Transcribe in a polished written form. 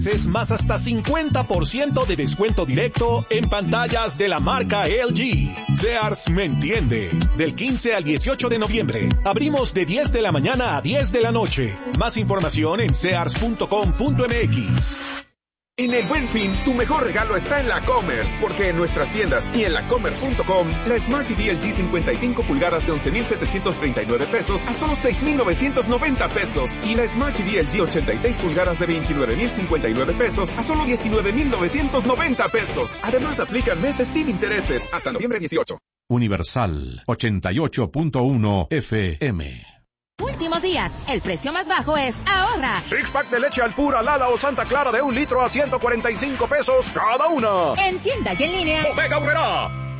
Es más hasta 50% de descuento directo en pantallas de la marca LG. Sears me entiende. Del 15 al 18 de noviembre. Abrimos de 10 de la mañana a 10 de la noche. Más información en sears.com.mx. En el Buen Fin, tu mejor regalo está en la Comer, porque en nuestras tiendas y en lacomer.com, la Smart TV LG 55 pulgadas de 11,739 pesos a solo 6,990 pesos, y la Smart TV LG 86 pulgadas de 29,059 pesos a solo 19,990 pesos. Además, aplican meses sin intereses hasta noviembre 18. Universal 88.1 FM. Últimos días, el precio más bajo es ahorra. Six-pack de leche Alpura, Lala o Santa Clara de 1 litro a 145 pesos cada una. En tienda y en línea. Bodega Aurrerá.